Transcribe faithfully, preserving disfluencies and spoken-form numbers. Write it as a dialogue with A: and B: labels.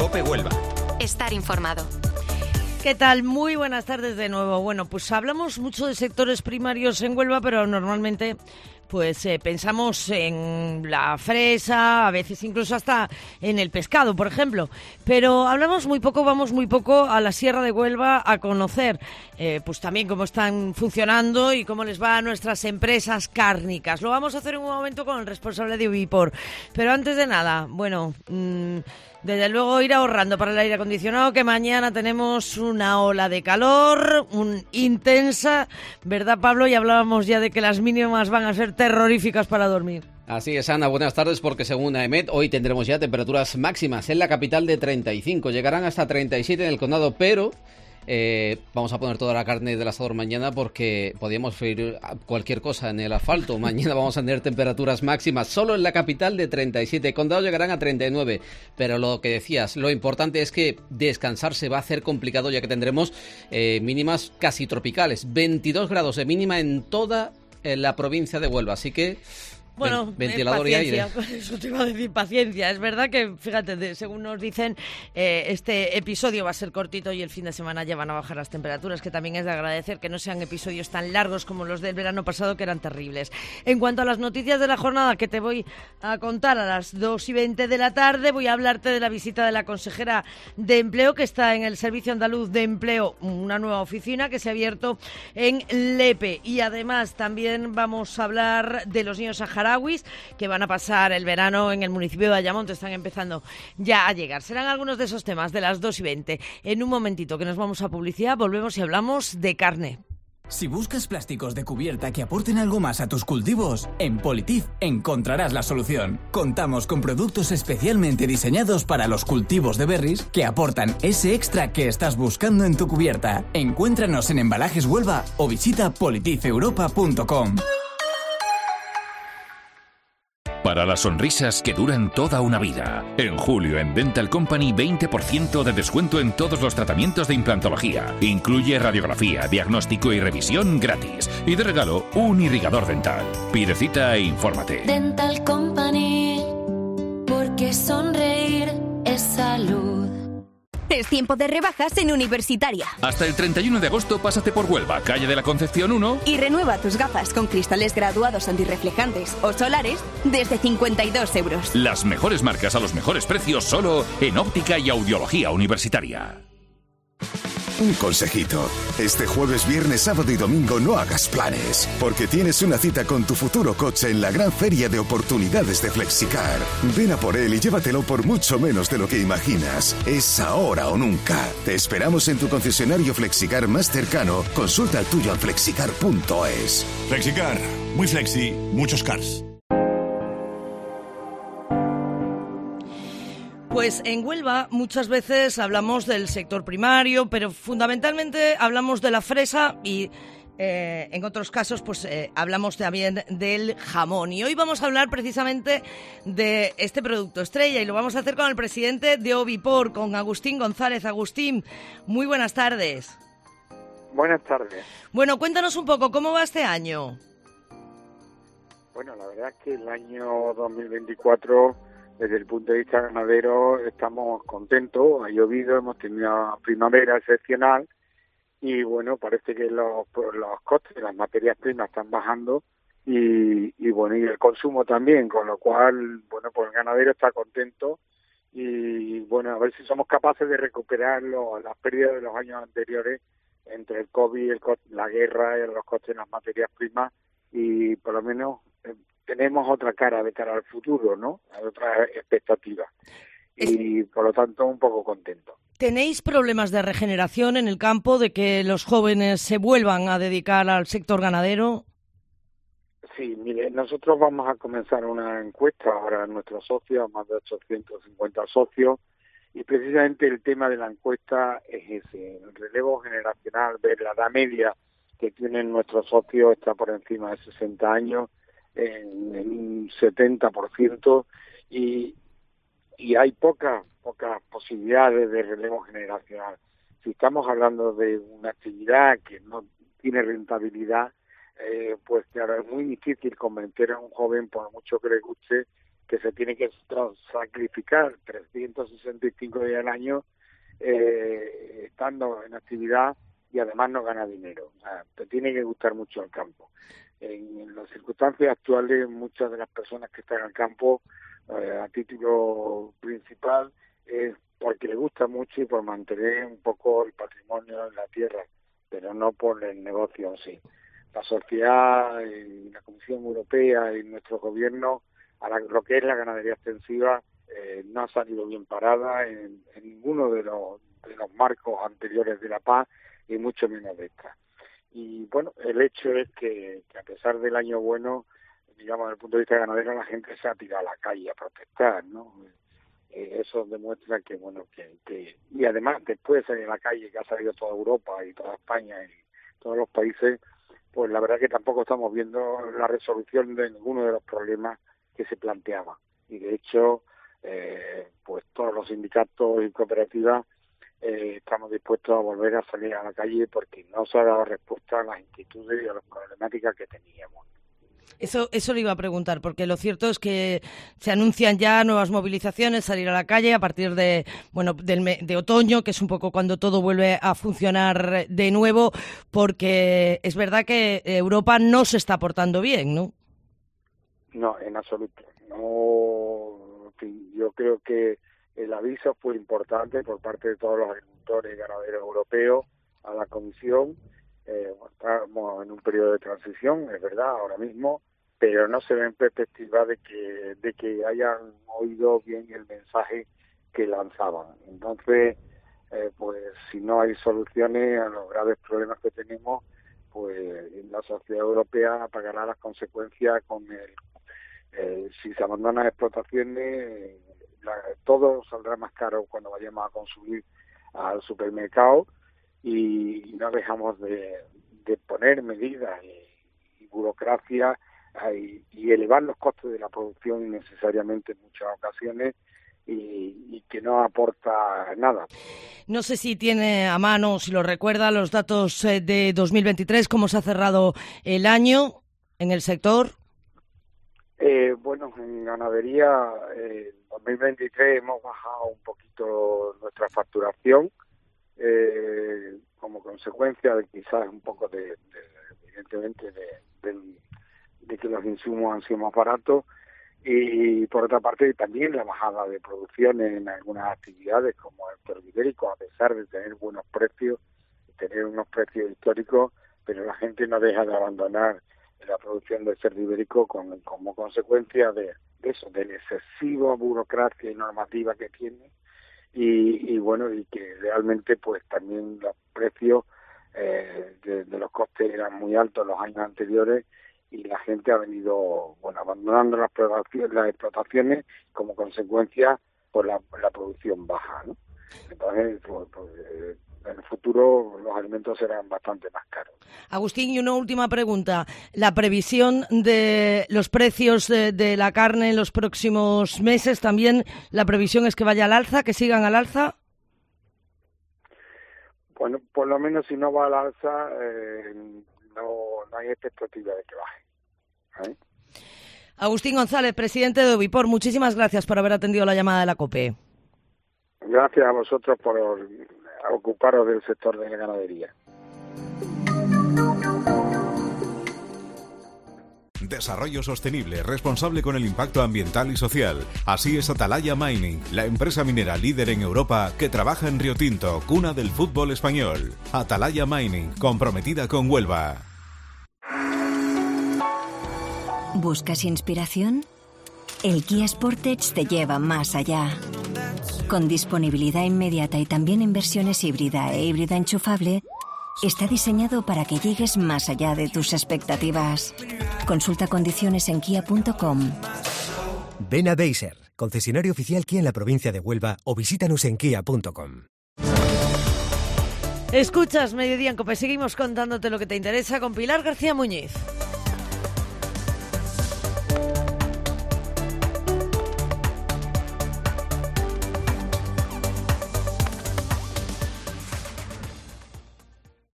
A: COPE Huelva.
B: Estar informado.
C: ¿Qué tal? Muy buenas tardes de nuevo. Bueno, pues hablamos mucho de sectores primarios en Huelva, pero normalmente pues eh, pensamos en la fresa, a veces incluso hasta en el pescado, por ejemplo. Pero hablamos muy poco, vamos muy poco a la Sierra de Huelva a conocer eh, pues también cómo están funcionando y cómo les va a nuestras empresas cárnicas. Lo vamos a hacer en un momento con el responsable de Ubipor. Pero antes de nada, bueno... Mmm, Desde luego ir ahorrando para el aire acondicionado, que mañana tenemos una ola de calor, un intensa, ¿verdad, Pablo? Y hablábamos ya de que las mínimas van a ser terroríficas para dormir.
D: Así es, Ana, buenas tardes, porque según AEMET, hoy tendremos ya temperaturas máximas en la capital de treinta y cinco, llegarán hasta treinta y siete en el condado, pero... Eh, vamos a poner toda la carne del asador mañana porque podríamos freír cualquier cosa en el asfalto. Mañana vamos a tener temperaturas máximas solo en la capital de treinta y siete. Condados llegarán a treinta y nueve. Pero lo que decías, lo importante es que descansar se va a hacer complicado ya que tendremos eh, mínimas casi tropicales. veintidós grados de mínima en toda eh, la provincia de Huelva. Así que...
C: Bueno,
D: ventilador
C: eh,
D: y aire.
C: Eso te iba a decir, paciencia. Es verdad que, fíjate, de, según nos dicen, eh, este episodio va a ser cortito y el fin de semana ya van a bajar las temperaturas, que también es de agradecer que no sean episodios tan largos como los del verano pasado, que eran terribles. En cuanto a las noticias de la jornada que te voy a contar a las dos y veinte de la tarde, voy a hablarte de la visita de la consejera de Empleo, que está en el Servicio Andaluz de Empleo, una nueva oficina que se ha abierto en Lepe. Y además también vamos a hablar de los niños saharauis que van a pasar el verano en el municipio de Ayamonte, están empezando ya a llegar. Serán algunos de esos temas de las dos y veinte. En un momentito que nos vamos a publicidad, volvemos y hablamos de carne.
A: Si buscas plásticos de cubierta que aporten algo más a tus cultivos, en Politif encontrarás la solución. Contamos con productos especialmente diseñados para los cultivos de berries que aportan ese extra que estás buscando en tu cubierta. Encuéntranos en Embalajes Huelva o visita politif europa punto com.
E: Para las sonrisas que duran toda una vida. En julio en Dental Company veinte por ciento de descuento en todos los tratamientos de implantología. Incluye radiografía, diagnóstico y revisión gratis. Y de regalo, un irrigador dental. Pide cita e infórmate.
F: Dental Company, porque sonreír es salud.
G: Es tiempo de rebajas en Universitaria.
E: Hasta el treinta y uno de agosto pásate por Huelva, calle de la Concepción uno.
G: Y renueva tus gafas con cristales graduados antirreflejantes o solares desde cincuenta y dos euros.
E: Las mejores marcas a los mejores precios solo en Óptica y Audiología Universitaria.
H: Un consejito. Este jueves, viernes, sábado y domingo no hagas planes, porque tienes una cita con tu futuro coche en la gran feria de oportunidades de Flexicar. Ven a por él y llévatelo por mucho menos de lo que imaginas. Es ahora o nunca. Te esperamos en tu concesionario Flexicar más cercano. Consulta el tuyo en flexicar punto es.
I: Flexicar. Muy flexi, muchos cars.
C: Pues en Huelva muchas veces hablamos del sector primario, pero fundamentalmente hablamos de la fresa y eh, en otros casos pues eh, hablamos también del jamón. Y hoy vamos a hablar precisamente de este producto estrella y lo vamos a hacer con el presidente de Ubipor, con Agustín González. Agustín, muy buenas tardes.
J: Buenas tardes.
C: Bueno, cuéntanos un poco, ¿cómo va este año?
J: Bueno, la verdad es que el año dos mil veinticuatro... desde el punto de vista ganadero estamos contentos, ha llovido, hemos tenido una primavera excepcional y bueno, parece que los, los costes de las materias primas están bajando y, y bueno, y el consumo también, con lo cual, bueno, pues el ganadero está contento y bueno, a ver si somos capaces de recuperar lo, las pérdidas de los años anteriores entre el COVID, el, la guerra y los costes de las materias primas y por lo menos... Eh, tenemos otra cara de cara al futuro, ¿no? Hay otra expectativa. Y por lo tanto, un poco contento.
C: ¿Tenéis problemas de regeneración en el campo, de que los jóvenes se vuelvan a dedicar al sector ganadero?
J: Sí, mire, nosotros vamos a comenzar una encuesta ahora en nuestros socios, más de ochocientos cincuenta socios, y precisamente el tema de la encuesta es ese, el relevo generacional, ver la edad media que tienen nuestros socios está por encima de sesenta años, en, en un setenta por ciento y, y hay pocas pocas posibilidades de relevo generacional. Si estamos hablando de una actividad que no tiene rentabilidad, eh, pues claro, es muy difícil convencer a un joven, por mucho que le guste, que se tiene que sacrificar trescientos sesenta y cinco días al año eh, estando en actividad y además no gana dinero. O sea, te tiene que gustar mucho el campo. En, en las circunstancias actuales, muchas de las personas que están al campo eh, a título principal es porque les gusta mucho y por mantener un poco el patrimonio en la tierra, pero no por el negocio en sí. La sociedad y la Comisión Europea y nuestro gobierno, a la, lo que es la ganadería extensiva, eh, no ha salido bien parada en, en ninguno de los, de los marcos anteriores de la P A C y mucho menos de esta. Y bueno, el hecho es que, que a pesar del año bueno, digamos, desde el punto de vista ganadero, la gente se ha tirado a la calle a protestar, ¿no? Eh, eso demuestra que, bueno, que, que... Y además, después de salir a la calle, que ha salido toda Europa y toda España y todos los países, pues la verdad que tampoco estamos viendo la resolución de ninguno de los problemas que se planteaban. Y de hecho, eh, pues todos los sindicatos y cooperativas eh, estamos dispuestos a volver a salir a la calle porque no se ha dado respuesta a las inquietudes y a las problemáticas que teníamos.
C: Eso, eso le iba a preguntar, porque lo cierto es que se anuncian ya nuevas movilizaciones, salir a la calle a partir de, bueno, del me, de otoño, que es un poco cuando todo vuelve a funcionar de nuevo, porque es verdad que Europa no se está portando bien, ¿no?
J: No, en absoluto. No, en fin, yo creo que el aviso fue importante por parte de todos los agricultores y ganaderos europeos a la Comisión. Eh, estamos en un periodo de transición, es verdad, ahora mismo, pero no se ve en perspectiva de que de que hayan oído bien el mensaje que lanzaban. Entonces, eh, pues si no hay soluciones a los graves problemas que tenemos, pues la sociedad europea pagará las consecuencias con el eh, si se abandonan explotaciones, la, todo saldrá más caro cuando vayamos a consumir al supermercado. Y no dejamos de, de poner medidas y, y burocracia y, y elevar los costes de la producción innecesariamente en muchas ocasiones y, y que no aporta nada.
C: No sé si tiene a mano, si lo recuerda, los datos de dos mil veintitrés, cómo se ha cerrado el año en el sector.
J: Eh, bueno, en ganadería en dos mil veintitrés hemos bajado un poquito nuestra facturación. Eh, como consecuencia de quizás un poco de, de evidentemente de, de, de que los insumos han sido más baratos y por otra parte también la bajada de producción en algunas actividades como el toro ibérico, a pesar de tener buenos precios, tener unos precios históricos, pero la gente no deja de abandonar la producción del cerdo ibérico con, como consecuencia de, de eso, de la excesiva burocracia y normativa que tiene. Y, y bueno, y que realmente pues también los precios eh, de, de los costes eran muy altos los años anteriores y la gente ha venido bueno abandonando las, las explotaciones como consecuencia por la, la producción baja, ¿no? Entonces pues, pues, eh, en el futuro los alimentos serán bastante más caros.
C: Agustín, y una última pregunta. ¿La previsión de los precios de, de la carne en los próximos meses también, la previsión es que vaya al alza, que sigan al alza?
J: Bueno, por lo menos si no va al alza, eh, no, no hay expectativa de que baje. ¿Eh?
C: Agustín González, presidente de Ovipor, muchísimas gracias por haber atendido la llamada de la COPE.
J: Gracias a vosotros por ocuparos del sector de la ganadería.
B: Desarrollo sostenible, responsable con el impacto ambiental y social. Así es Atalaya Mining, la empresa minera líder en Europa que trabaja en Río Tinto, cuna del fútbol español. Atalaya Mining, comprometida con Huelva.
K: ¿Buscas inspiración? El Kia Sportage te lleva más allá. Con disponibilidad inmediata y también en versiones híbrida e híbrida enchufable, está diseñado para que llegues más allá de tus expectativas. Consulta condiciones en kia punto com.
L: Ven a Beiser, concesionario oficial Kia en la provincia de Huelva, o visítanos en kia punto com.
C: Escuchas Mediodía en COPE. Seguimos contándote lo que te interesa con Pilar García Muñiz.